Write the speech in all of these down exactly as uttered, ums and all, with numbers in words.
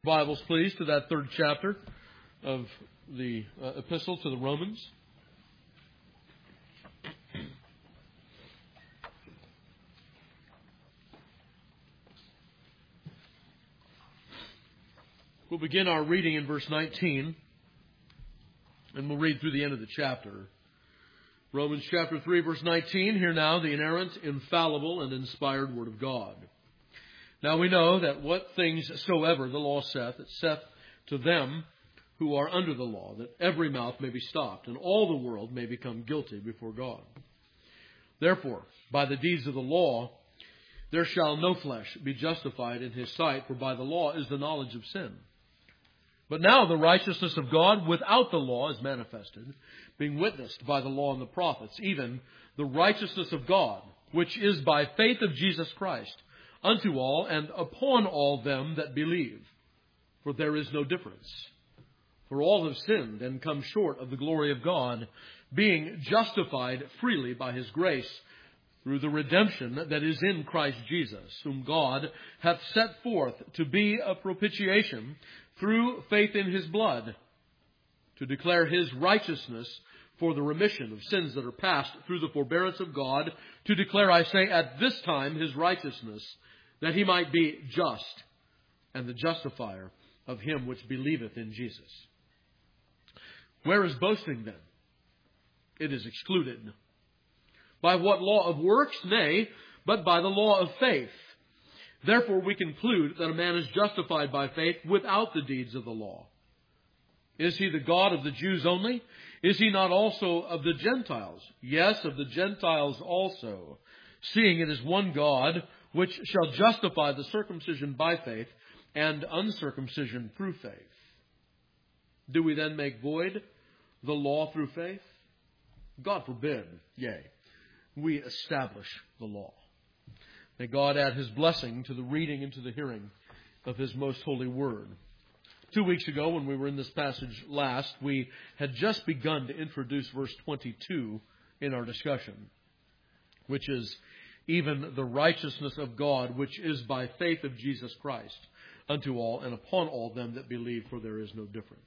Bibles, please, to that third chapter of the uh, epistle to the Romans. We'll begin our reading in verse nineteen, and we'll read through the end of the chapter. Romans chapter three, verse nineteen, hear now the inerrant, infallible, and inspired Word of God. Now we know that what things soever the law saith, it saith to them who are under the law, that every mouth may be stopped, and all the world may become guilty before God. Therefore, by the deeds of the law, there shall no flesh be justified in his sight, for by the law is the knowledge of sin. But now the righteousness of God without the law is manifested, being witnessed by the law and the prophets, even the righteousness of God, which is by faith of Jesus Christ, unto all and upon all them that believe. For there is no difference. For all have sinned and come short of the glory of God, being justified freely by His grace, through the redemption that is in Christ Jesus, whom God hath set forth to be a propitiation through faith in His blood, to declare His righteousness for the remission of sins that are past through the forbearance of God, to declare, I say, at this time His righteousness, that He might be just and the justifier of him which believeth in Jesus. Where is boasting then? It is excluded. By what law of works? Nay, but by the law of faith. Therefore we conclude that a man is justified by faith without the deeds of the law. Is he the God of the Jews only? Is he not also of the Gentiles? Yes, of the Gentiles also, seeing it is one God, which shall justify the circumcision by faith and uncircumcision through faith. Do we then make void the law through faith? God forbid, yea, we establish the law. May God add His blessing to the reading and to the hearing of His most holy word. Two weeks ago, when we were in this passage last, we had just begun to introduce verse twenty-two in our discussion, which is, even the righteousness of God, which is by faith of Jesus Christ, unto all and upon all them that believe, for there is no difference.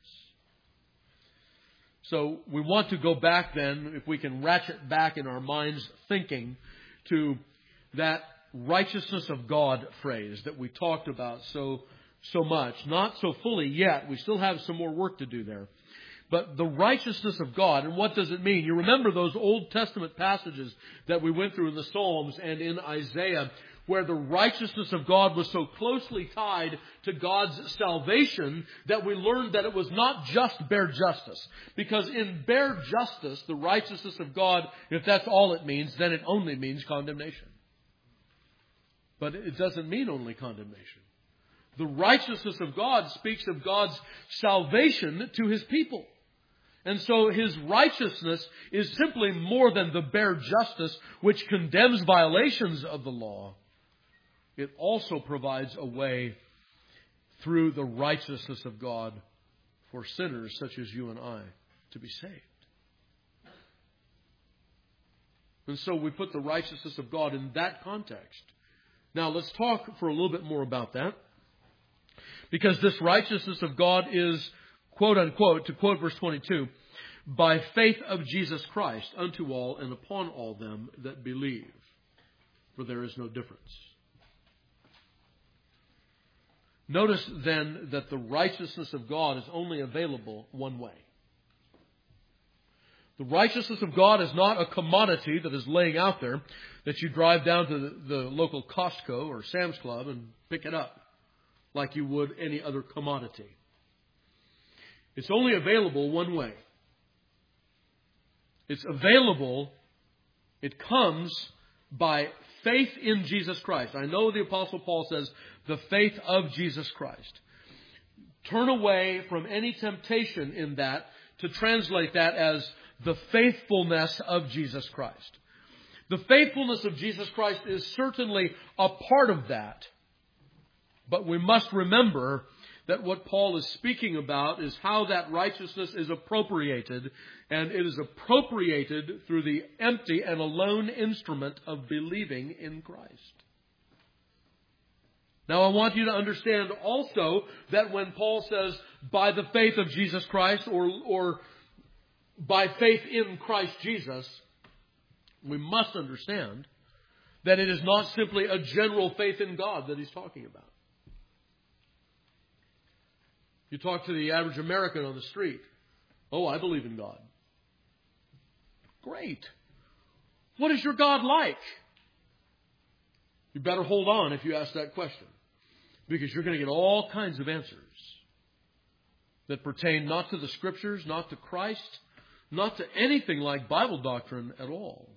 So we want to go back then, if we can ratchet back in our minds thinking, to that righteousness of God phrase that we talked about so so much. Not so fully yet. We still have some more work to do there. But the righteousness of God, and what does it mean? You remember those Old Testament passages that we went through in the Psalms and in Isaiah, where the righteousness of God was so closely tied to God's salvation that we learned that it was not just bare justice. Because in bare justice, the righteousness of God, if that's all it means, then it only means condemnation. But it doesn't mean only condemnation. The righteousness of God speaks of God's salvation to His people. And so His righteousness is simply more than the bare justice which condemns violations of the law. It also provides a way through the righteousness of God for sinners such as you and I to be saved. And so we put the righteousness of God in that context. Now let's talk for a little bit more about that. Because this righteousness of God is, quote unquote, to quote verse twenty-two, by faith of Jesus Christ unto all and upon all them that believe. For there is no difference. Notice then that the righteousness of God is only available one way. The righteousness of God is not a commodity that is laying out there that you drive down to the, the local Costco or Sam's Club and pick it up like you would any other commodity. It's only available one way. It's available, it comes by faith in Jesus Christ. I know the Apostle Paul says the faith of Jesus Christ. Turn away from any temptation in that to translate that as the faithfulness of Jesus Christ. The faithfulness of Jesus Christ is certainly a part of that. But we must remember that what Paul is speaking about is how that righteousness is appropriated. And it is appropriated through the empty and alone instrument of believing in Christ. Now I want you to understand also that when Paul says, by the faith of Jesus Christ, or, or by faith in Christ Jesus, we must understand that it is not simply a general faith in God that he's talking about. You talk to the average American on the street. Oh, I believe in God. Great. What is your God like? You better hold on if you ask that question, because you're going to get all kinds of answers that pertain not to the Scriptures, not to Christ, not to anything like Bible doctrine at all.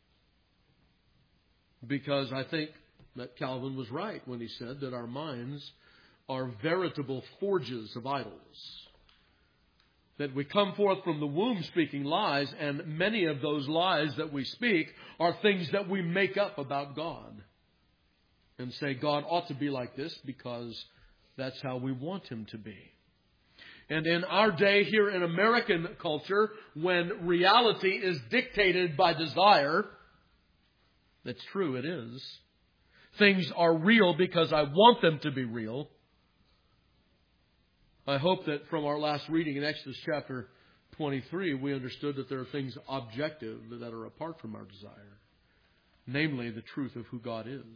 Because I think that Calvin was right when he said that our minds are veritable forges of idols. That we come forth from the womb speaking lies, and many of those lies that we speak are things that we make up about God. And say God ought to be like this because that's how we want Him to be. And in our day here in American culture, when reality is dictated by desire, that's true, it is. Things are real because I want them to be real. I hope that from our last reading in Exodus chapter twenty-three, we understood that there are things objective that are apart from our desire. Namely, the truth of who God is.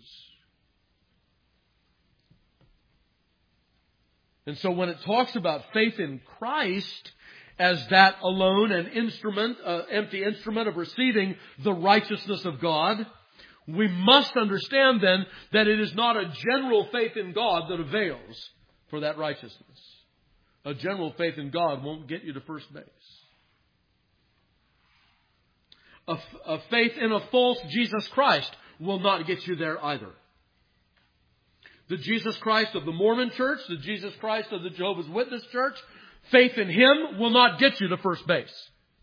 And so when it talks about faith in Christ as that alone an instrument, an empty instrument of receiving the righteousness of God, we must understand then that it is not a general faith in God that avails for that righteousness. A general faith in God won't get you to first base. A, a faith in a false Jesus Christ will not get you there either. The Jesus Christ of the Mormon Church, the Jesus Christ of the Jehovah's Witness Church, faith in Him will not get you to first base.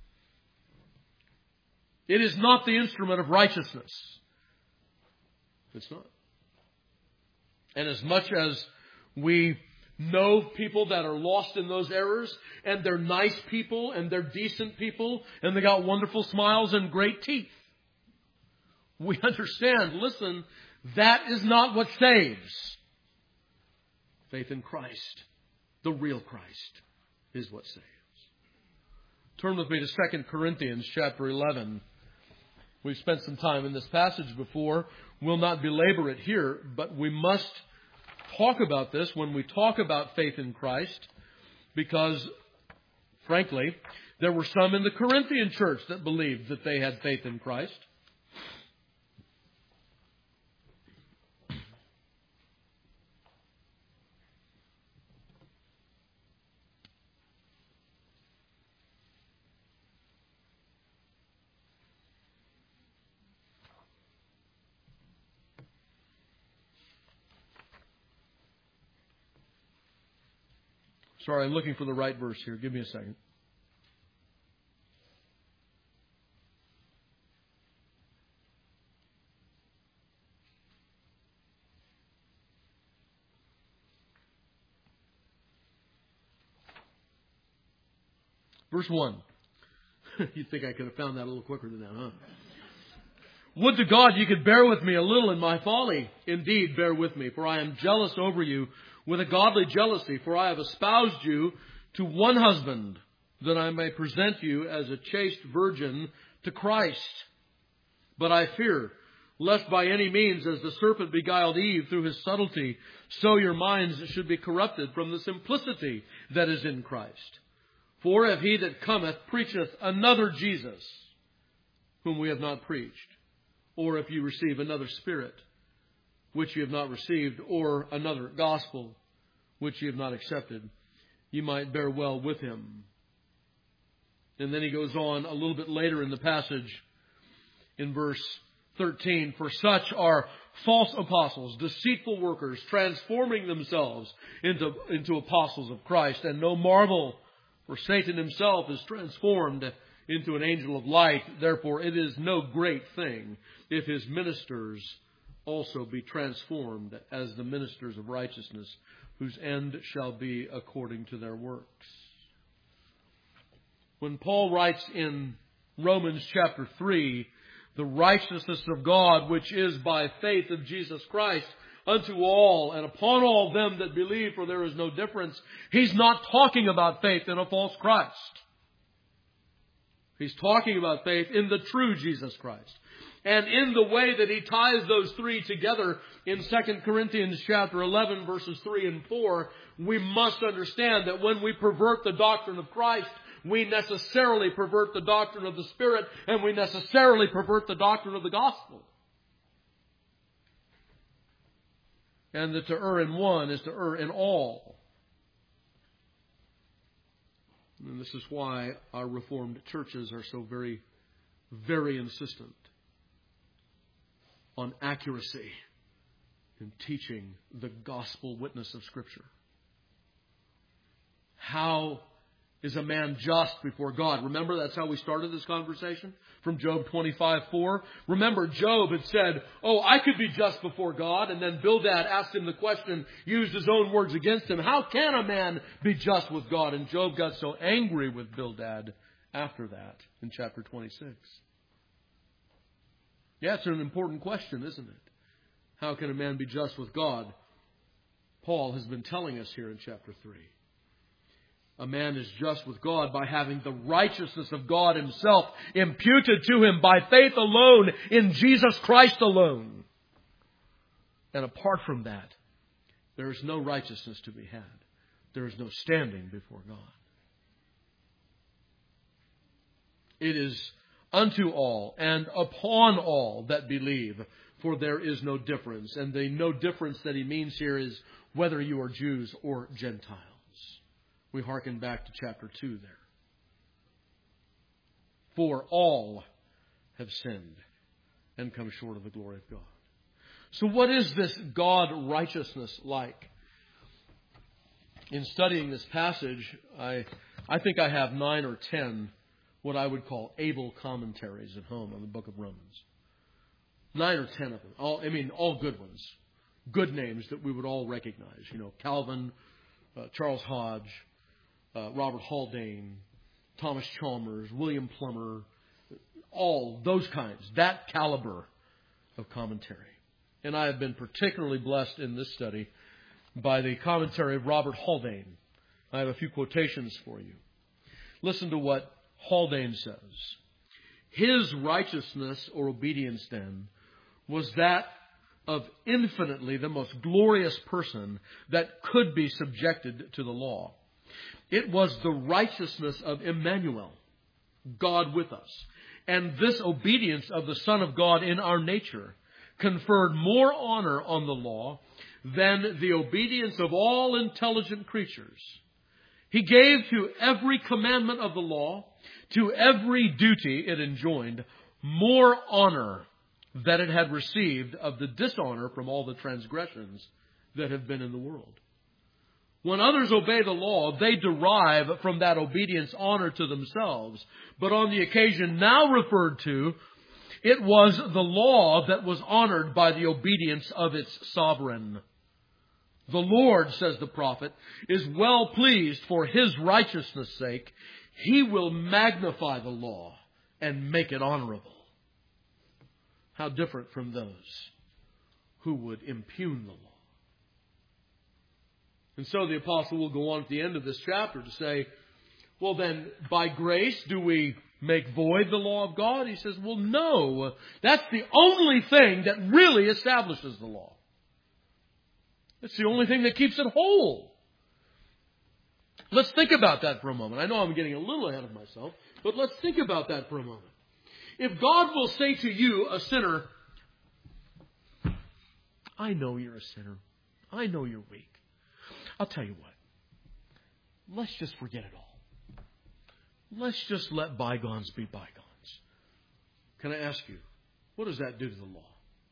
It is not the instrument of righteousness. It's not. And as much as we know people that are lost in those errors, and they're nice people, and they're decent people, and they got wonderful smiles and great teeth, we understand, listen, that is not what saves. Faith in Christ, the real Christ, is what saves. Turn with me to Second Corinthians chapter eleven. We've spent some time in this passage before. We'll not belabor it here, but we must talk about this when we talk about faith in Christ, because, frankly, there were some in the Corinthian church that believed that they had faith in Christ. Sorry, I'm looking for the right verse here. Give me a second. Verse one. You'd think I could have found that a little quicker than that, huh? Would to God you could bear with me a little in my folly. Indeed, bear with me, for I am jealous over you with a godly jealousy, for I have espoused you to one husband, that I may present you as a chaste virgin to Christ. But I fear, lest by any means, as the serpent beguiled Eve through his subtlety, so your minds should be corrupted from the simplicity that is in Christ. For if he that cometh preacheth another Jesus, whom we have not preached, or if you receive another spirit, which you have not received, or another gospel, which you have not accepted, you might bear well with him. And then he goes on a little bit later in the passage, in verse thirteen, for such are false apostles, deceitful workers, transforming themselves into, into apostles of Christ. And no marvel, for Satan himself is transformed into an angel of light. Therefore it is no great thing if his ministers also be transformed as the ministers of righteousness, whose end shall be according to their works. When Paul writes in Romans chapter three, the righteousness of God, which is by faith of Jesus Christ, unto all and upon all them that believe, for there is no difference. He's not talking about faith in a false Christ. He's talking about faith in the true Jesus Christ. And in the way that he ties those three together in Second Corinthians chapter eleven, verses three and four, we must understand that when we pervert the doctrine of Christ, we necessarily pervert the doctrine of the Spirit, and we necessarily pervert the doctrine of the gospel. And that to err in one is to err in all. And this is why our Reformed churches are so very, very insistent on accuracy in teaching the gospel witness of Scripture. How is a man just before God? Remember, that's how we started this conversation from Job twenty-five four. Remember, Job had said, oh, I could be just before God. And then Bildad asked him the question, used his own words against him. How can a man be just with God? And Job got so angry with Bildad after that in chapter twenty-six. Yeah, it's an important question, isn't it? How can a man be just with God? Paul has been telling us here in chapter three. A man is just with God by having the righteousness of God Himself imputed to him by faith alone in Jesus Christ alone. And apart from that, there is no righteousness to be had. There is no standing before God. It is unto all and upon all that believe, for there is no difference. And the no difference that he means here is whether you are Jews or Gentiles. We hearken back to chapter two there. For all have sinned and come short of the glory of God. So what is this God righteousness like? In studying this passage, I, I think I have nine or ten what I would call able commentaries at home on the book of Romans. Nine or ten of them. All, I mean, all good ones. Good names that we would all recognize. You know, Calvin, uh, Charles Hodge, Uh, Robert Haldane, Thomas Chalmers, William Plummer, all those kinds, that caliber of commentary. And I have been particularly blessed in this study by the commentary of Robert Haldane. I have a few quotations for you. Listen to what Haldane says. His righteousness or obedience then was that of infinitely the most glorious person that could be subjected to the law. It was the righteousness of Emmanuel, God with us. And this obedience of the Son of God in our nature conferred more honor on the law than the obedience of all intelligent creatures. He gave to every commandment of the law, to every duty it enjoined, more honor than it had received of the dishonor from all the transgressions that have been in the world. When others obey the law, they derive from that obedience honor to themselves. But on the occasion now referred to, it was the law that was honored by the obedience of its sovereign. The Lord, says the prophet, is well pleased for His righteousness' sake. He will magnify the law and make it honorable. How different from those who would impugn the law. And so the apostle will go on at the end of this chapter to say, well then, by grace do we make void the law of God? He says, well no, that's the only thing that really establishes the law. It's the only thing that keeps it whole. Let's think about that for a moment. I know I'm getting a little ahead of myself, but let's think about that for a moment. If God will say to you, a sinner, I know you're a sinner. I know you're weak. I'll tell you what. Let's just forget it all. Let's just let bygones be bygones. Can I ask you, what does that do to the law?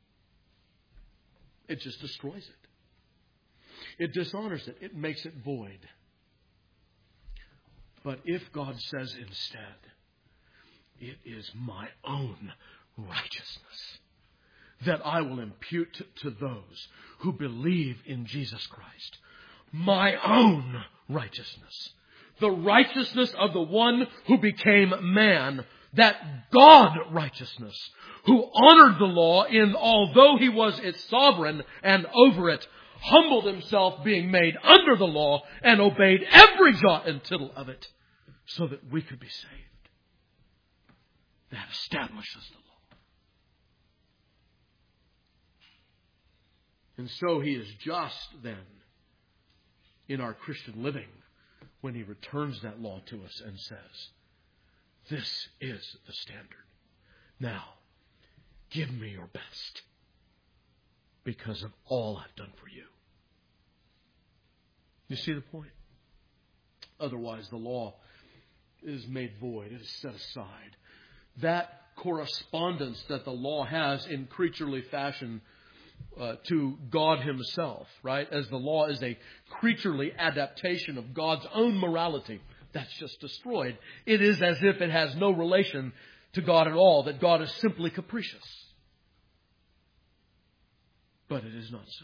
It just destroys it. It dishonors it. It makes it void. But if God says instead, it is my own righteousness that I will impute to those who believe in Jesus Christ. My own righteousness. The righteousness of the one who became man that God righteousness, who honored the law in although he was its sovereign and over it, humbled himself being made under the law and obeyed every jot and tittle of it so that we could be saved. That establishes the law. And so he is just then in our Christian living when he returns that law to us and says, this is the standard. Now, give me your best because of all I've done for you. You see the point? Otherwise, the law is made void. It is set aside. That correspondence that the law has in creaturely fashion uh, to God himself, right? As the law is a creaturely adaptation of God's own morality, that's just destroyed. It is as if it has no relation to God at all, that God is simply capricious. But it is not so.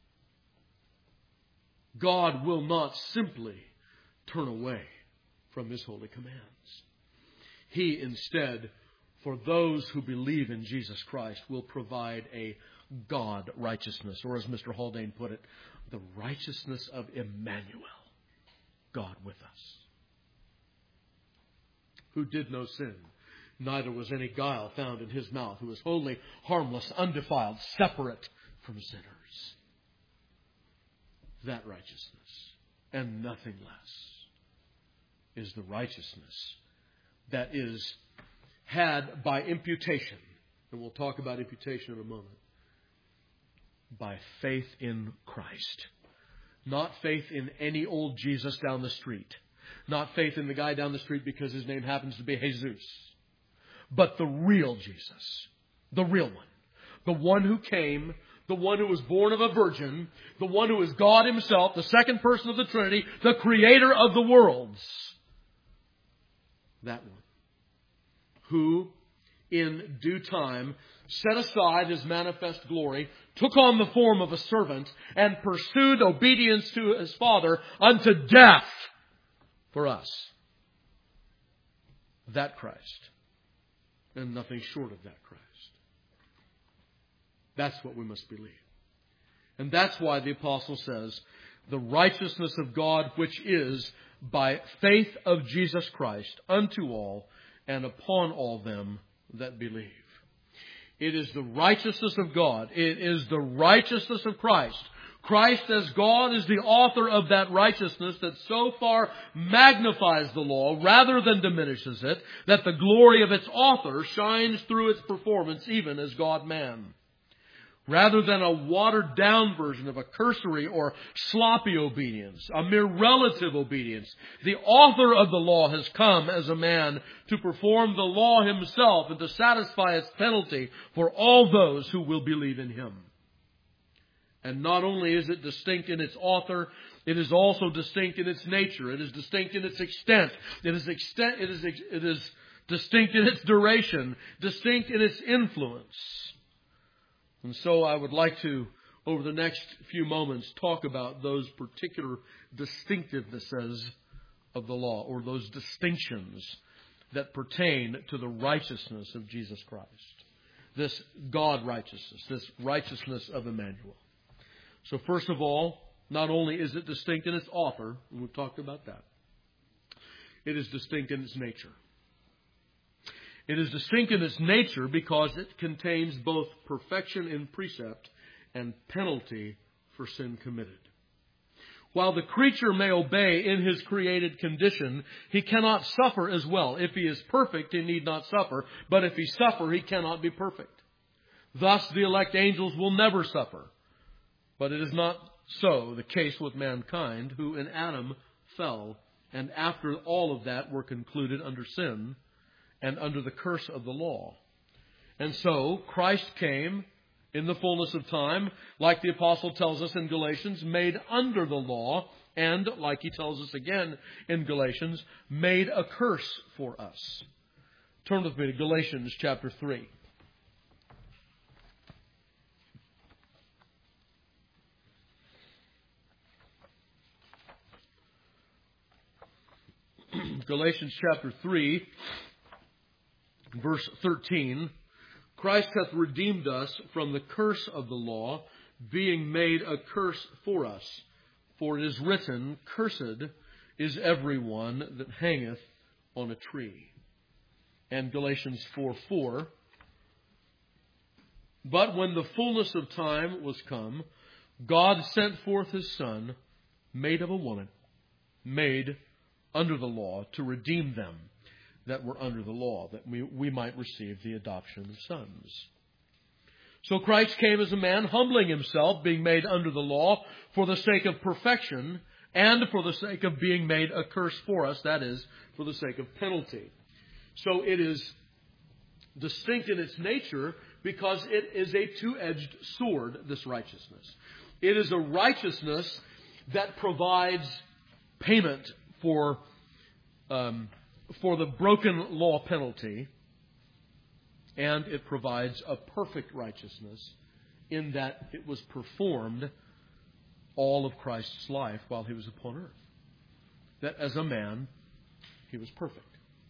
God will not simply turn away from his holy commands. He instead, for those who believe in Jesus Christ, will provide a God righteousness, or as Mister Haldane put it, the righteousness of Emmanuel, God with us, who did no sin, neither was any guile found in his mouth, who is holy, harmless, undefiled, separate from sinners. That righteousness, and nothing less, is the righteousness that is had by imputation, and we'll talk about imputation in a moment, by faith in Christ. Not faith in any old Jesus down the street. Not faith in the guy down the street because his name happens to be Jesus. But the real Jesus. The real one. The one who came, the one who was born of a virgin, the one who is God himself, the second person of the Trinity, the creator of the worlds. That one. Who, in due time, set aside his manifest glory, took on the form of a servant, and pursued obedience to his Father unto death for us. That Christ, and nothing short of that Christ. That's what we must believe. And that's why the apostle says, the righteousness of God which is by faith of Jesus Christ unto all and upon all them that believe. It is the righteousness of God. It is the righteousness of Christ. Christ as God is the author of that righteousness that so far magnifies the law rather than diminishes it, that the glory of its author shines through its performance even as God-man. Rather than a watered-down version of a cursory or sloppy obedience, a mere relative obedience, the author of the law has come as a man to perform the law himself and to satisfy its penalty for all those who will believe in him. And not only is it distinct in its author, it is also distinct in its nature. It is distinct in its extent. It is, extent, it is, it is distinct in its duration, distinct in its influence. And so I would like to, over the next few moments, talk about those particular distinctivenesses of the law, or those distinctions that pertain to the righteousness of Jesus Christ. This God righteousness, this righteousness of Emmanuel. So first of all, not only is it distinct in its author, and we've talked about that, it is distinct in its nature. It is distinct in its nature because it contains both perfection in precept and penalty for sin committed. While the creature may obey in his created condition, he cannot suffer as well. If he is perfect, he need not suffer. But if he suffer, he cannot be perfect. Thus, the elect angels will never suffer. But it is not so the case with mankind, who in Adam fell, and after all of that were concluded under sin and under the curse of the law. And so Christ came in the fullness of time, like the apostle tells us in Galatians, made under the law, and like he tells us again in Galatians, made a curse for us. Turn with me to Galatians chapter three. Galatians chapter three. verse thirteen, Christ hath redeemed us from the curse of the law, being made a curse for us. For it is written, Cursed is every one that hangeth on a tree. And Galatians four four, But when the fullness of time was come, God sent forth His Son, made of a woman, made under the law, to redeem them that were under the law, that we, we might receive the adoption of sons. So Christ came as a man, humbling Himself, being made under the law, for the sake of perfection, and for the sake of being made a curse for us, that is, for the sake of penalty. So it is distinct in its nature because it is a two-edged sword, this righteousness. It is a righteousness that provides payment for, um, for the broken law penalty, and it provides a perfect righteousness in that it was performed all of Christ's life while He was upon earth. That as a man, He was perfect.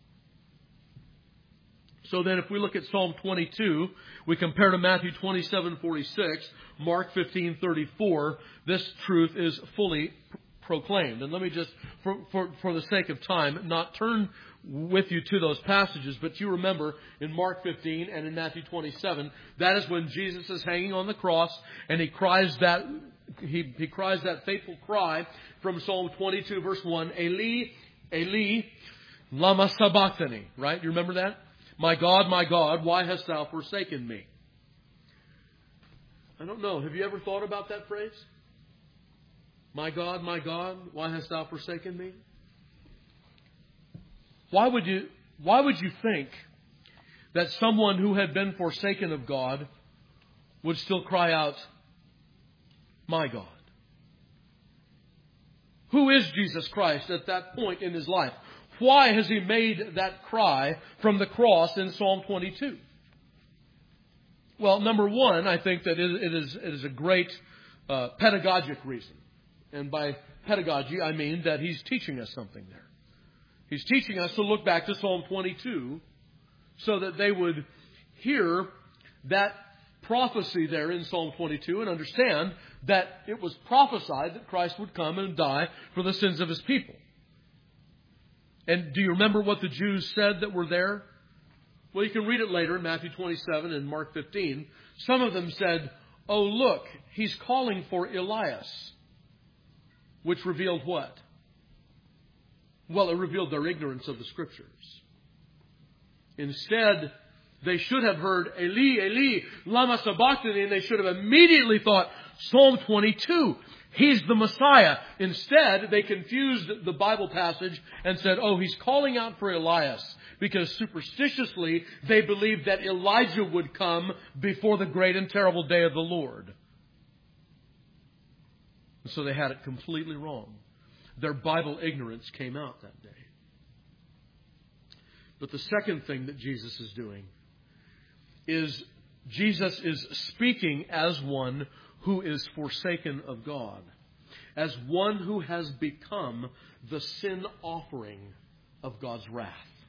So then if we look at Psalm twenty-two, we compare to Matthew twenty-seven forty-six, Mark fifteen thirty-four, this truth is fully proclaimed. And let me just, for, for, for the sake of time, not turn with you to those passages, but you remember in Mark fifteen and in Matthew twenty-seven, that is when Jesus is hanging on the cross and He cries that he, he cries that fateful cry from Psalm twenty-two verse one, Eli, Eli, lama sabachthani, right? You remember that? My God, my God, why hast thou forsaken me? I don't know. Have you ever thought about that phrase? My God, my God, why hast thou forsaken me? Why would you, why would you think that someone who had been forsaken of God would still cry out, my God? Who is Jesus Christ at that point in His life? Why has He made that cry from the cross in Psalm twenty-two? Well, number one, I think that it is, it is a great uh, pedagogic reason. And by pedagogy, I mean that He's teaching us something there. He's teaching us to look back to Psalm twenty-two so that they would hear that prophecy there in Psalm twenty-two and understand that it was prophesied that Christ would come and die for the sins of His people. And do you remember what the Jews said that were there? Well, you can read it later in Matthew twenty-seven and Mark fifteen. Some of them said, oh, look, He's calling for Elias. Which revealed what? Well, it revealed their ignorance of the Scriptures. Instead, they should have heard Eli, Eli, lama sabachthani, and they should have immediately thought, Psalm twenty-two, He's the Messiah. Instead, they confused the Bible passage and said, oh, He's calling out for Elias, because superstitiously they believed that Elijah would come before the great and terrible day of the Lord. And so they had it completely wrong. Their Bible ignorance came out that day. But the second thing that Jesus is doing is Jesus is speaking as one who is forsaken of God, as one who has become the sin offering of God's wrath.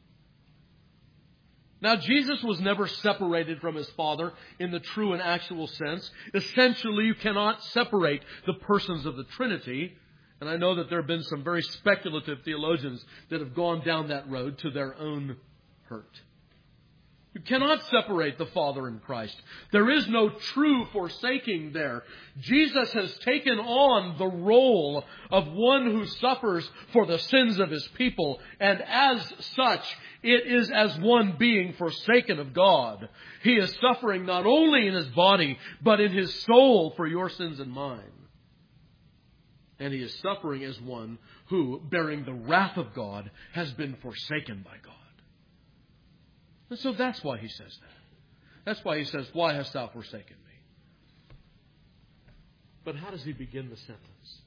Now, Jesus was never separated from His Father in the true and actual sense. Essentially, you cannot separate the persons of the Trinity. And I know that there have been some very speculative theologians that have gone down that road to their own hurt. You cannot separate the Father and Christ. There is no true forsaking there. Jesus has taken on the role of one who suffers for the sins of His people. And as such, it is as one being forsaken of God. He is suffering not only in His body, but in His soul for your sins and mine. And He is suffering as one who, bearing the wrath of God, has been forsaken by God. And so that's why He says that. That's why He says, why hast thou forsaken me? But how does He begin the sentence?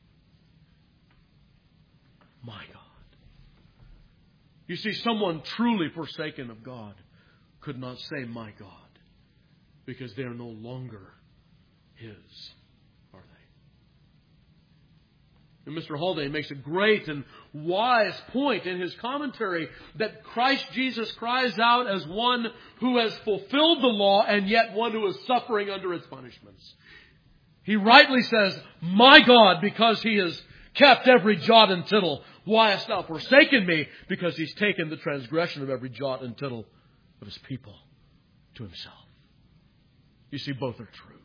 My God. You see, someone truly forsaken of God could not say, my God, because they are no longer His, are And Mister Haldane makes a great and wise point in his commentary that Christ Jesus cries out as one who has fulfilled the law and yet one who is suffering under its punishments. He rightly says, "My God, because He has kept every jot and tittle, why hast thou forsaken me?" Because He's taken the transgression of every jot and tittle of His people to Himself. You see, both are true.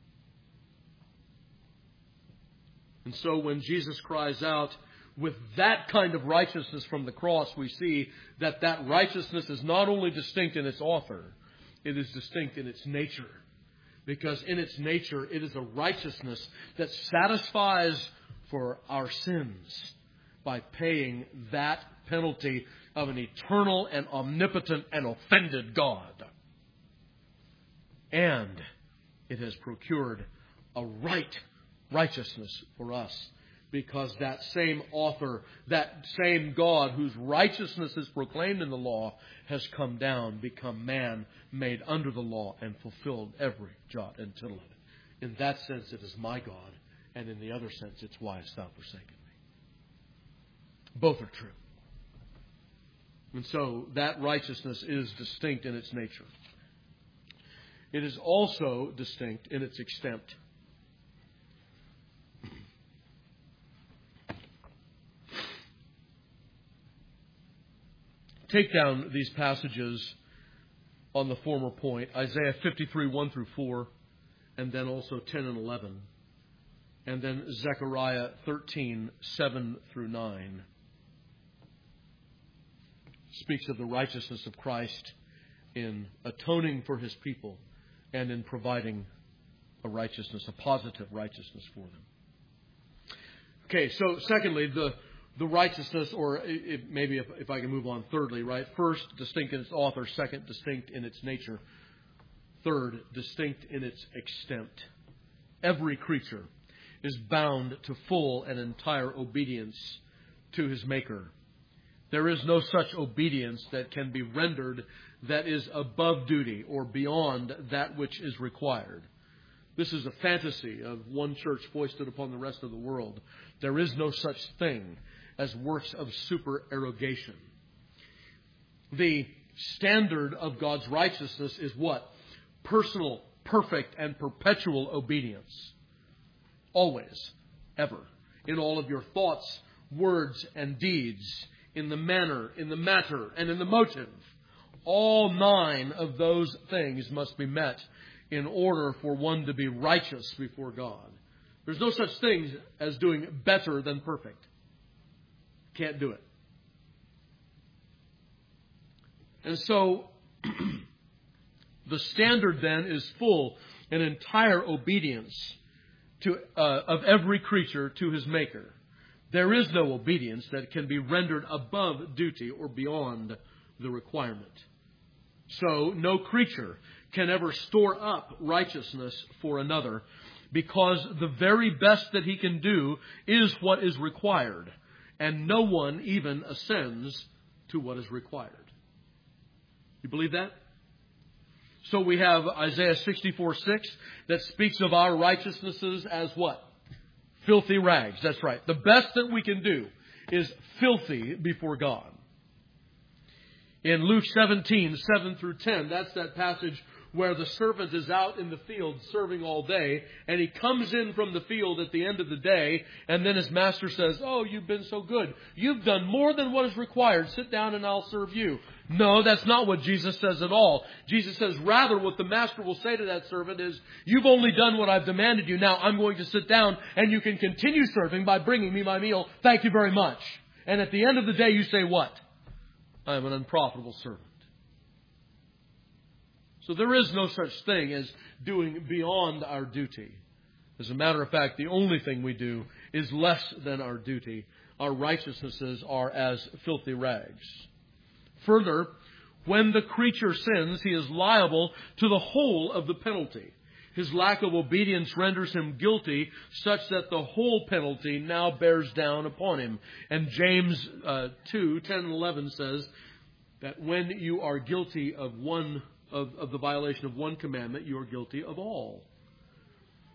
And so when Jesus cries out with that kind of righteousness from the cross, we see that that righteousness is not only distinct in its author, it is distinct in its nature. Because in its nature, it is a righteousness that satisfies for our sins by paying that penalty of an eternal and omnipotent and offended God. And it has procured a right righteousness for us, because that same author, that same God whose righteousness is proclaimed in the law, has come down, become man, made under the law, and fulfilled every jot and tittle of it. In that sense, it is my God, and in the other sense, it's why hast thou forsaken me. Both are true. And so that righteousness is distinct in its nature. It is also distinct in its extent. Take down these passages on the former point, Isaiah fifty-three, one through four, and then also ten and eleven, and then Zechariah thirteen, seven through nine. Speaks of the righteousness of Christ in atoning for His people and in providing a righteousness, a positive righteousness for them. Okay, so secondly, the The righteousness, or it, maybe if, if I can move on, thirdly, right? First, distinct in its author. Second, distinct in its nature. Third, distinct in its extent. Every creature is bound to full and entire obedience to his Maker. There is no such obedience that can be rendered that is above duty or beyond that which is required. This is a fantasy of one church foisted upon the rest of the world. There is no such thing as works of supererogation. The standard of God's righteousness is what? Personal, perfect, and perpetual obedience. Always, ever. In all of your thoughts, words, and deeds. In the manner, in the matter, and in the motive. All nine of those things must be met in order for one to be righteous before God. There's no such thing as doing better than perfect. Can't do it. And so, the standard then is full and entire obedience to uh, of every creature to his Maker. There is no obedience that can be rendered above duty or beyond the requirement. So, no creature can ever store up righteousness for another, because the very best that he can do is what is required, and no one even ascends to what is required. You believe that? So we have Isaiah sixty-four, six that speaks of our righteousnesses as what? Filthy rags. That's right. The best that we can do is filthy before God. In Luke seventeen, seven through ten, that's that passage where the servant is out in the field serving all day, and he comes in from the field at the end of the day, and then his master says, "Oh, you've been so good. You've done more than what is required. Sit down and I'll serve you." No, that's not what Jesus says at all. Jesus says, rather, what the master will say to that servant is, "You've only done what I've demanded you. Now I'm going to sit down, and you can continue serving by bringing me my meal. Thank you very much." And at the end of the day, you say what? "I am an unprofitable servant." So there is no such thing as doing beyond our duty. As a matter of fact, the only thing we do is less than our duty. Our righteousnesses are as filthy rags. Further, when the creature sins, he is liable to the whole of the penalty. His lack of obedience renders him guilty, such that the whole penalty now bears down upon him. And James uh, two, ten and eleven says that when you are guilty of one Of, of the violation of one commandment, you are guilty of all.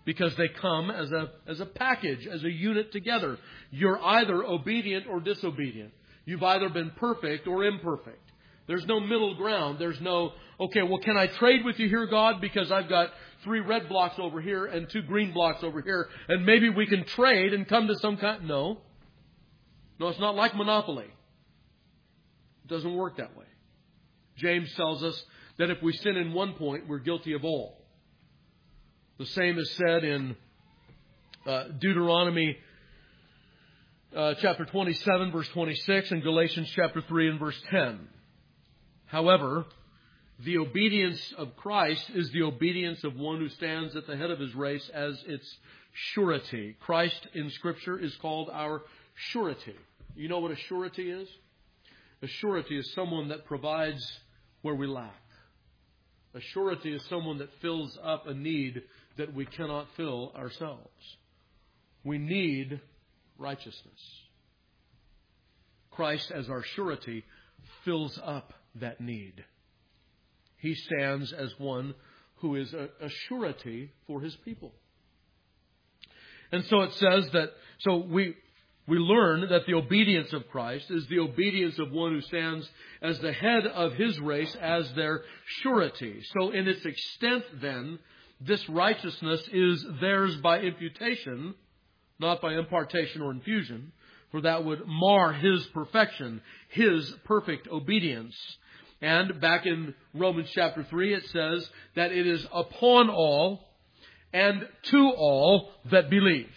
because they come as a, as a package, as a unit together. You're either obedient or disobedient. You've either been perfect or imperfect. There's no middle ground. There's no, okay, well, can I trade with you here, God, because I've got three red blocks over here and two green blocks over here, and maybe we can trade and come to some kind... No. No, it's not like Monopoly. It doesn't work that way. James tells us that if we sin in one point, we're guilty of all. The same is said in uh, Deuteronomy uh, chapter twenty-seven, verse twenty-six, and Galatians chapter three and verse ten. However, the obedience of Christ is the obedience of one who stands at the head of his race as its surety. Christ in Scripture is called our surety. You know what a surety is? A surety is someone that provides where we lack. A surety is someone that fills up a need that we cannot fill ourselves. We need righteousness. Christ, as our surety, fills up that need. He stands as one who is a, a surety for His people. And so it says that, so we we learn that the obedience of Christ is the obedience of one who stands as the head of His race as their surety. So in its extent then, this righteousness is theirs by imputation, not by impartation or infusion, for that would mar His perfection, His perfect obedience. And back in Romans chapter three, it says that it is upon all and to all that believe.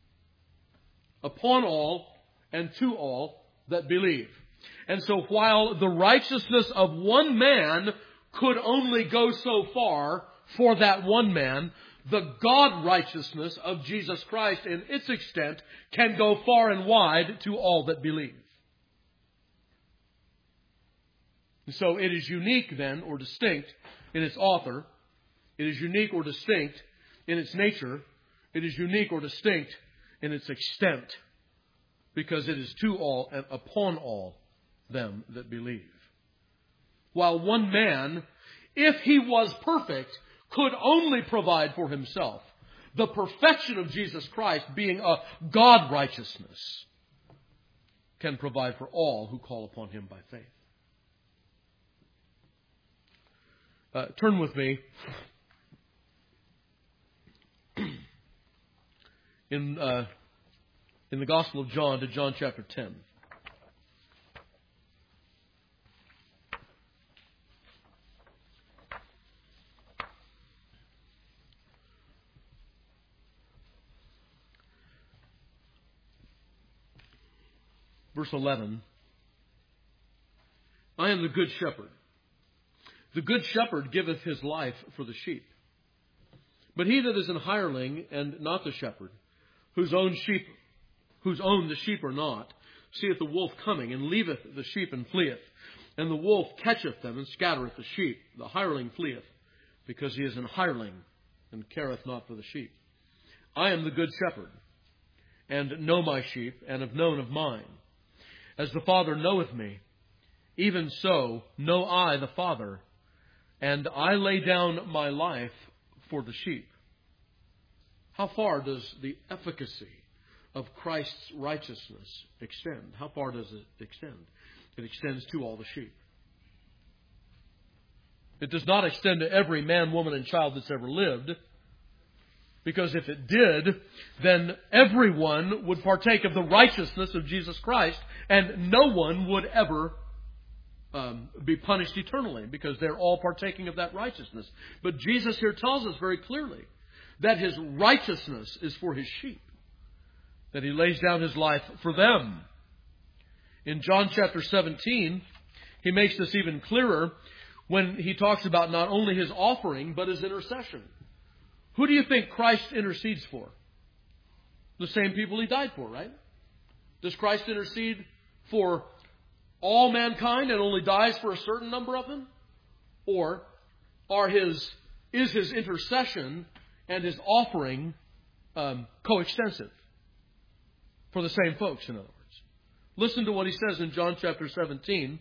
Upon all and to all that believe. And so while the righteousness of one man could only go so far for that one man, the God righteousness of Jesus Christ in its extent can go far and wide to all that believe. So it is unique then, or distinct, in its author. It is unique or distinct in its nature. It is unique or distinct in its extent, because it is to all and upon all them that believe. While one man, if he was perfect, could only provide for himself, the perfection of Jesus Christ, being a God righteousness, can provide for all who call upon Him by faith. Uh, turn with me in uh, in the Gospel of John to John chapter ten. Verse eleven. I am the good shepherd. The good shepherd giveth his life for the sheep. But he that is an hireling and not the shepherd, whose own sheep, whose own the sheep are not, seeth the wolf coming, and leaveth the sheep and fleeth. And the wolf catcheth them and scattereth the sheep. The hireling fleeth, because he is an hireling and careth not for the sheep. I am the good shepherd, and know my sheep, and have known of mine. As the Father knoweth me, even so know I the Father, and I lay down my life for the sheep. How far does the efficacy of Christ's righteousness extend? How far does it extend? It extends to all the sheep. It does not extend to every man, woman, and child that's ever lived. Because if it did, then everyone would partake of the righteousness of Jesus Christ, and no one would ever um, be punished eternally, because they're all partaking of that righteousness. But Jesus here tells us very clearly that His righteousness is for His sheep, that He lays down His life for them. In John chapter seventeen, He makes this even clearer when He talks about not only His offering, but His intercession. Who do you think Christ intercedes for? The same people He died for, right? Does Christ intercede for all mankind and only dies for a certain number of them? Or are his is His intercession and His offering um, coextensive for the same folks, in other words? Listen to what He says in John chapter seventeen,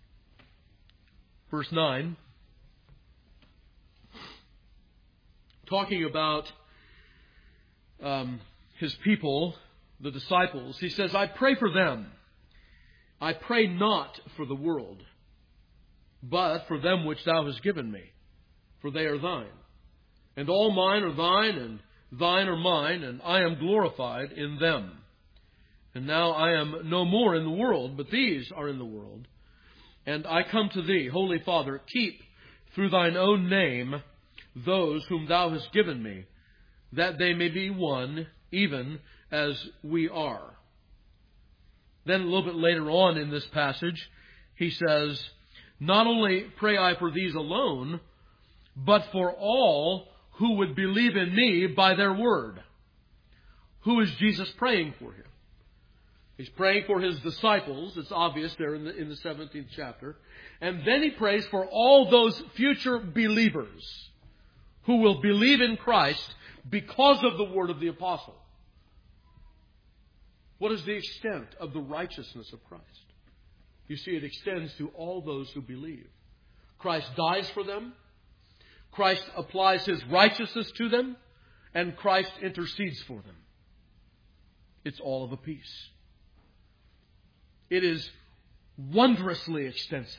verse nine. talking about um, his people, the disciples, he says, I pray for them. I pray not for the world, but for them which thou hast given me, for they are thine. And all mine are thine, and thine are mine, and I am glorified in them. And now I am no more in the world, but these are in the world. And I come to thee, Holy Father, keep through thine own name those whom thou hast given me, that they may be one, even as we are. Then a little bit later on in this passage, he says, not only pray I for these alone, but for all who would believe in me by their word. Who is Jesus praying for here? He's praying for his disciples. It's obvious there in the, in the seventeenth chapter. And then he prays for all those future believers who will believe in Christ because of the word of the apostle. What is the extent of the righteousness of Christ? You see, it extends to all those who believe. Christ dies for them. Christ applies his righteousness to them. And Christ intercedes for them. It's all of a piece. It is wondrously extensive.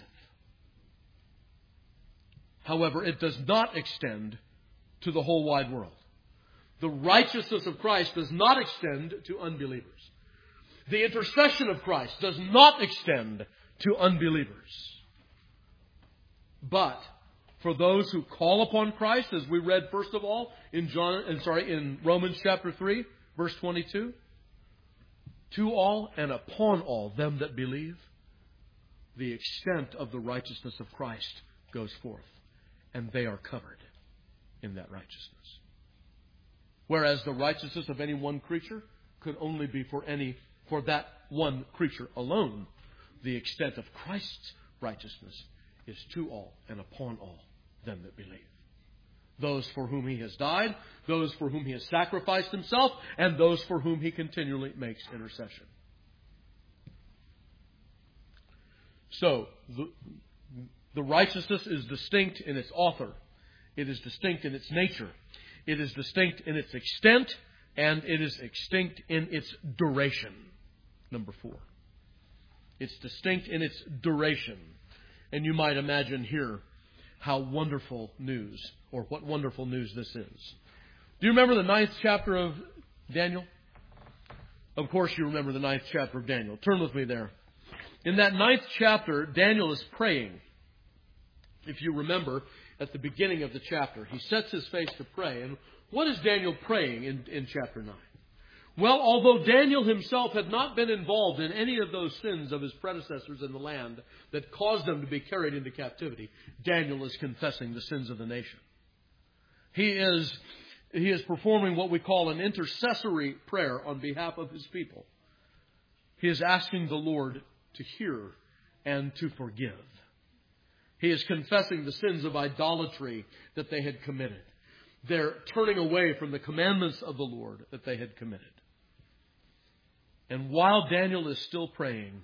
However, it does not extend to the whole wide world. The righteousness of Christ does not extend to unbelievers. The intercession of Christ does not extend to unbelievers. But for those who call upon Christ, as we read first of all in John, and sorry, in Romans chapter three, verse twenty-two, to all and upon all them that believe, the extent of the righteousness of Christ goes forth, and they are covered in that righteousness. Whereas the righteousness of any one creature could only be for any for that one creature alone, the extent of Christ's righteousness is to all and upon all them that believe. Those for whom he has died, those for whom he has sacrificed himself, and those for whom he continually makes intercession. So, the, the righteousness is distinct in its author. It is distinct in its nature. It is distinct in its extent, and it is distinct in its duration. Number four. It's distinct in its duration. And you might imagine here how wonderful news, or what wonderful news this is. Do you remember the ninth chapter of Daniel? Of course you remember the ninth chapter of Daniel. Turn with me there. In that ninth chapter, Daniel is praying. If you remember, at the beginning of the chapter, he sets his face to pray. And what is Daniel praying in, in chapter nine? Well, although Daniel himself had not been involved in any of those sins of his predecessors in the land that caused them to be carried into captivity, Daniel is confessing the sins of the nation. He is, he is performing what we call an intercessory prayer on behalf of his people. He is asking the Lord to hear and to forgive. He is confessing the sins of idolatry that they had committed. They're turning away from the commandments of the Lord that they had committed. And while Daniel is still praying,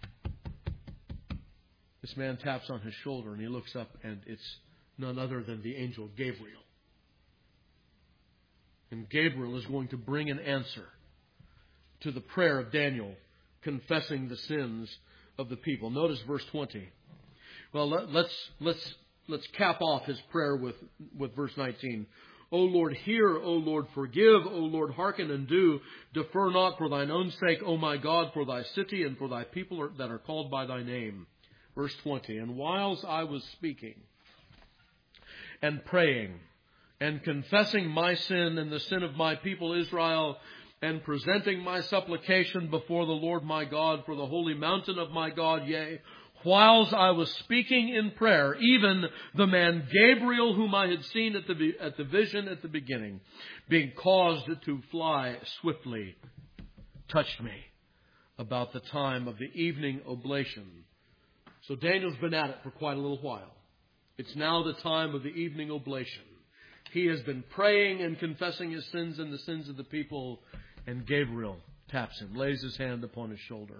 this man taps on his shoulder and he looks up, and it's none other than the angel Gabriel. And Gabriel is going to bring an answer to the prayer of Daniel, confessing the sins of the people. Notice verse twenty. Well, let's let's let's cap off his prayer with, with verse nineteen. O Lord, hear, O Lord, forgive, O Lord, hearken and do. Defer not for thine own sake, O my God, for thy city and for thy people that are called by thy name. Verse twenty. And whiles I was speaking and praying and confessing my sin and the sin of my people Israel, and presenting my supplication before the Lord my God for the holy mountain of my God, yea, whiles I was speaking in prayer, even the man Gabriel, whom I had seen at the, at the vision at the beginning, being caused to fly swiftly, touched me about the time of the evening oblation. So Daniel's been at it for quite a little while. It's now the time of the evening oblation. He has been praying and confessing his sins and the sins of the people, and Gabriel taps him, lays his hand upon his shoulder.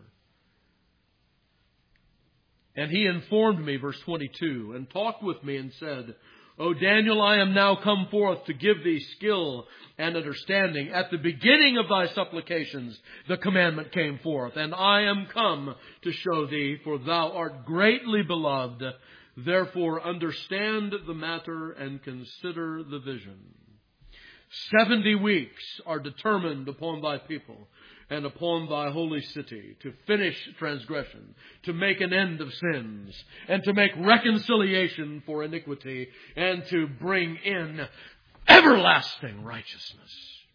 And he informed me, verse twenty-two, and talked with me and said, O Daniel, I am now come forth to give thee skill and understanding. At the beginning of thy supplications the commandment came forth, and I am come to show thee, for thou art greatly beloved. Therefore understand the matter and consider the vision. Seventy weeks are determined upon thy people and upon thy holy city to finish transgression, to make an end of sins, and to make reconciliation for iniquity, and to bring in everlasting righteousness.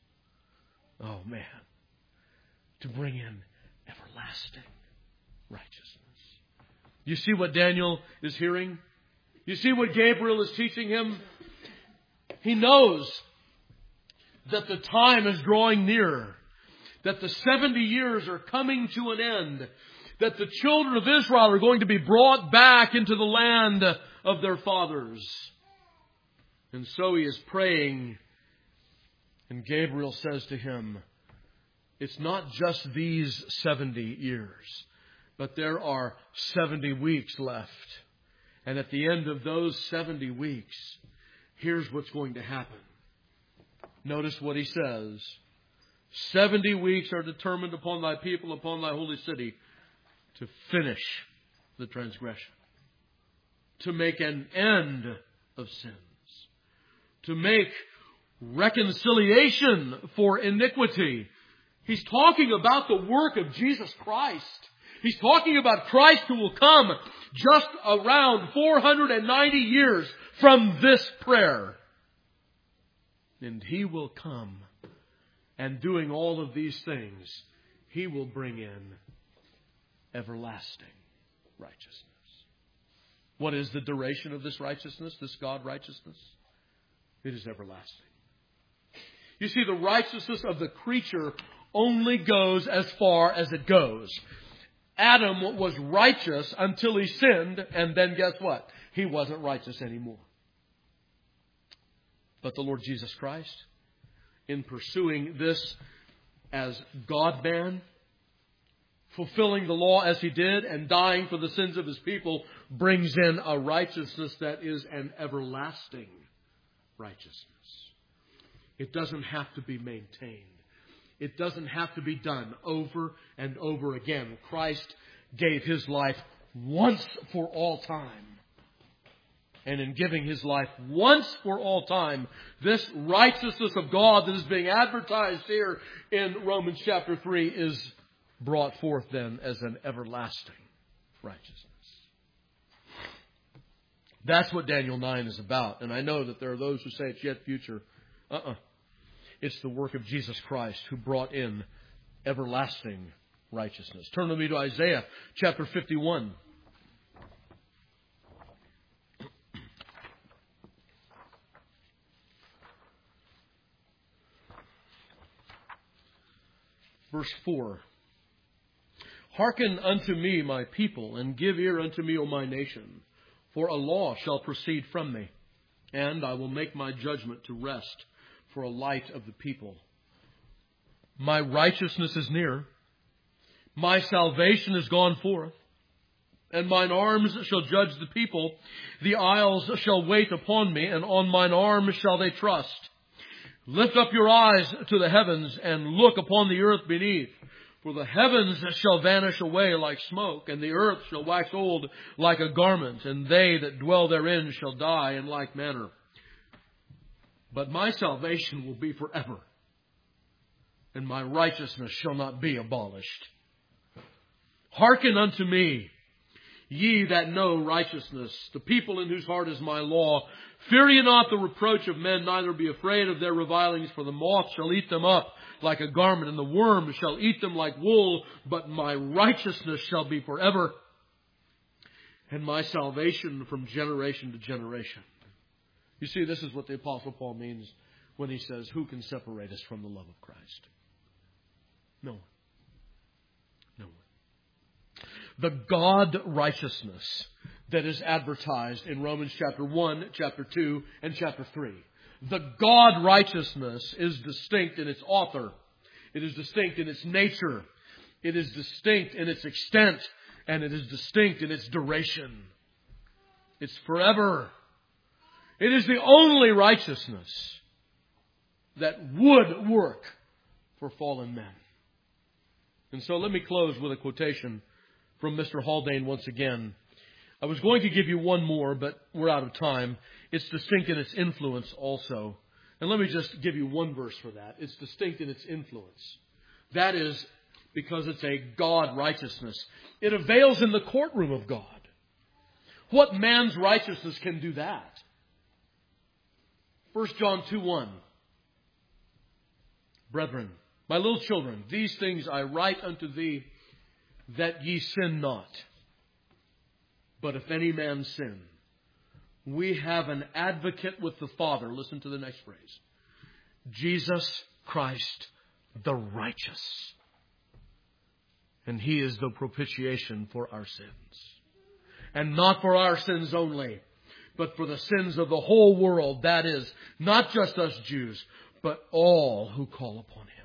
Oh man, to bring in everlasting righteousness. You see what Daniel is hearing? You see what Gabriel is teaching him? He knows that the time is drawing near, that the seventy years are coming to an end, that the children of Israel are going to be brought back into the land of their fathers. And so he is praying, and Gabriel says to him, it's not just these seventy years, but there are seventy weeks left. And at the end of those seventy weeks, here's what's going to happen. Notice what he says. Seventy weeks are determined upon thy people, upon thy holy city, to finish the transgression, to make an end of sins, to make reconciliation for iniquity. He's talking about the work of Jesus Christ. He's talking about Christ who will come just around four hundred ninety years from this prayer. And He will come, and doing all of these things, He will bring in everlasting righteousness. What is the duration of this righteousness, this God righteousness? It is everlasting. You see, the righteousness of the creature only goes as far as it goes. Adam was righteous until he sinned, and then guess what? He wasn't righteous anymore. But the Lord Jesus Christ, in pursuing this as God-man, fulfilling the law as He did and dying for the sins of His people, brings in a righteousness that is an everlasting righteousness. It doesn't have to be maintained. It doesn't have to be done over and over again. Christ gave His life once for all time. And in giving His life once for all time, this righteousness of God that is being advertised here in Romans chapter three is brought forth then as an everlasting righteousness. That's what Daniel nine is about. And I know that there are those who say it's yet future. Uh-uh. It's the work of Jesus Christ who brought in everlasting righteousness. Turn with me to Isaiah chapter fifty-one. Verse four. Hearken unto me, my people, and give ear unto me, O my nation. For a law shall proceed from me, and I will make my judgment to rest for a light of the people. My righteousness is near, my salvation is gone forth, and mine arms shall judge the people. The isles shall wait upon me, and on mine arm shall they trust. Lift up your eyes to the heavens, and look upon the earth beneath. For the heavens shall vanish away like smoke, and the earth shall wax old like a garment, and they that dwell therein shall die in like manner. But my salvation will be forever, and my righteousness shall not be abolished. Hearken unto me, ye that know righteousness, the people in whose heart is my law. Fear ye not the reproach of men, neither be afraid of their revilings, for the moth shall eat them up like a garment, and the worm shall eat them like wool, but my righteousness shall be forever, and my salvation from generation to generation. You see, this is what the Apostle Paul means when he says, who can separate us from the love of Christ? No one. No one. The God righteousness that is advertised in Romans chapter one, chapter two, and chapter three. The God righteousness is distinct in its author. It is distinct in its nature. It is distinct in its extent. And it is distinct in its duration. It's forever. It is the only righteousness that would work for fallen men. And so let me close with a quotation from Mister Haldane once again. I was going to give you one more, but we're out of time. It's distinct in its influence also. And let me just give you one verse for that. It's distinct in its influence. That is because it's a God righteousness. It avails in the courtroom of God. What man's righteousness can do that? First John two one. Brethren, my little children, these things I write unto thee, that ye sin not. But if any man sin, we have an advocate with the Father. Listen to the next phrase. Jesus Christ the righteous. And He is the propitiation for our sins. And not for our sins only, but for the sins of the whole world. That is, not just us Jews, but all who call upon Him.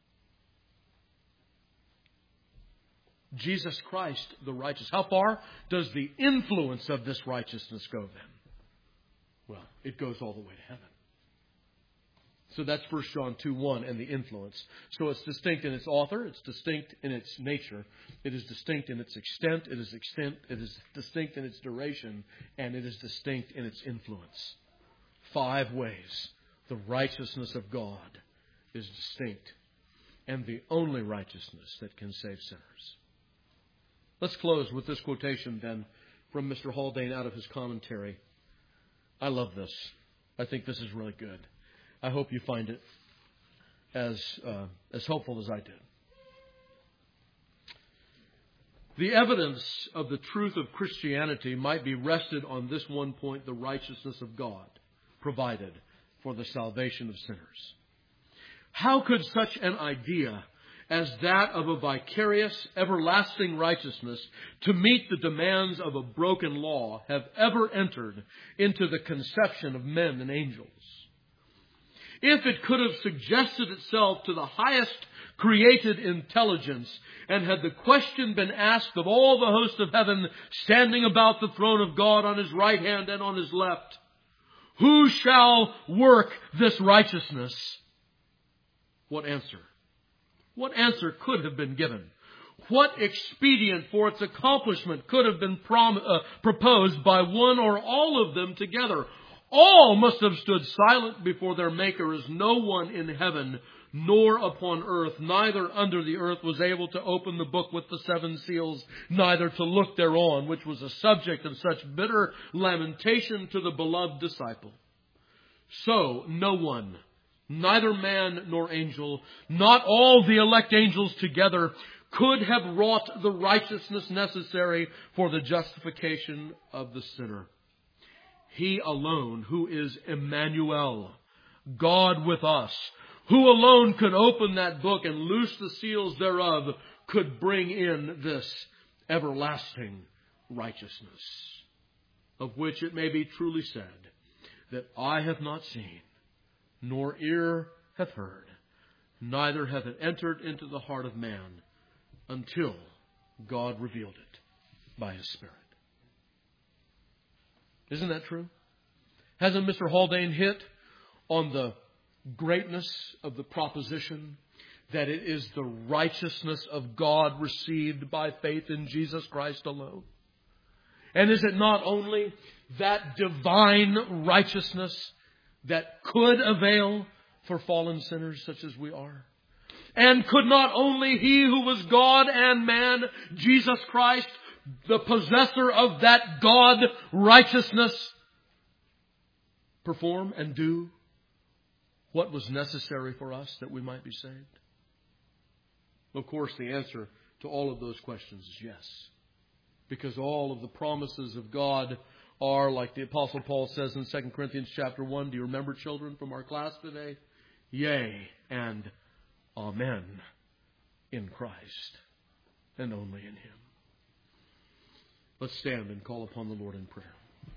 Jesus Christ the righteous. How far does the influence of this righteousness go then? Well, it goes all the way to heaven. So that's First John two one and the influence. So it's distinct in its author, it's distinct in its nature, it is distinct in its extent, it is extent, it is distinct in its duration, and it is distinct in its influence. Five ways the righteousness of God is distinct and the only righteousness that can save sinners. Let's close with this quotation then from Mister Haldane out of his commentary. I love this. I think this is really good. I hope you find it as uh, as helpful as I did. The evidence of the truth of Christianity might be rested on this one point: the righteousness of God provided for the salvation of sinners. How could such an idea as that of a vicarious, everlasting righteousness to meet the demands of a broken law have ever entered into the conception of men and angels? If it could have suggested itself to the highest created intelligence, and had the question been asked of all the hosts of heaven standing about the throne of God on His right hand and on His left, who shall work this righteousness? What answer? What answer could have been given? What expedient for its accomplishment could have been prom- uh, proposed by one or all of them together? All must have stood silent before their Maker, as no one in heaven nor upon earth, neither under the earth, was able to open the book with the seven seals, neither to look thereon, which was a subject of such bitter lamentation to the beloved disciple. So no one, neither man nor angel, not all the elect angels together, could have wrought the righteousness necessary for the justification of the sinner. He alone, who is Emmanuel, God with us, who alone could open that book and loose the seals thereof, could bring in this everlasting righteousness, of which it may be truly said, that eye hath not seen, nor ear hath heard, neither hath it entered into the heart of man, until God revealed it by His Spirit. Isn't that true? Hasn't Mister Haldane hit on the greatness of the proposition that it is the righteousness of God received by faith in Jesus Christ alone? And is it not only that divine righteousness that could avail for fallen sinners such as we are? And could not only He who was God and man, Jesus Christ, the possessor of that God righteousness, perform and do what was necessary for us that we might be saved? Of course, the answer to all of those questions is yes. Because all of the promises of God are, like the Apostle Paul says in Second Corinthians chapter one. Do you remember, children, from our class today? Yea and amen in Christ, and only in Him. Let's stand and call upon the Lord in prayer.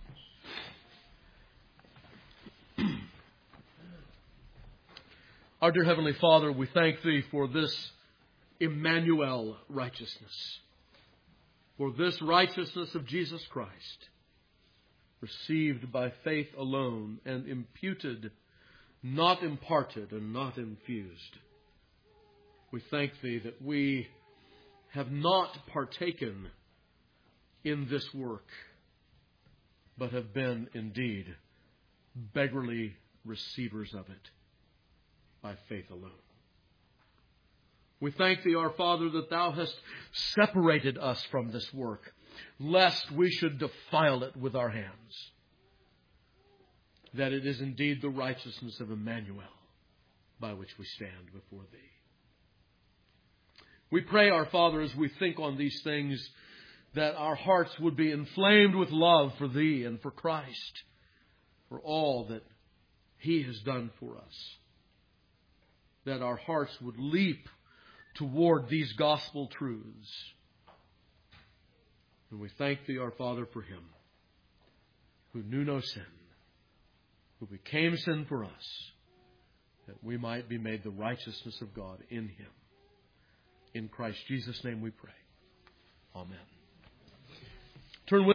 Our dear Heavenly Father, we thank Thee for this Emmanuel righteousness, for this righteousness of Jesus Christ, received by faith alone, and imputed, not imparted, and not infused. We thank Thee that we have not partaken in this work, but have been indeed beggarly receivers of it by faith alone. We thank Thee, our Father, that Thou hast separated us from this work, lest we should defile it with our hands. That it is indeed the righteousness of Emmanuel by which we stand before Thee. We pray, our Father, as we think on these things, that our hearts would be inflamed with love for Thee and for Christ, for all that He has done for us. That our hearts would leap toward these gospel truths. And we thank Thee, our Father, for Him who knew no sin, who became sin for us, that we might be made the righteousness of God in Him. In Christ Jesus' name we pray. Amen. Turn with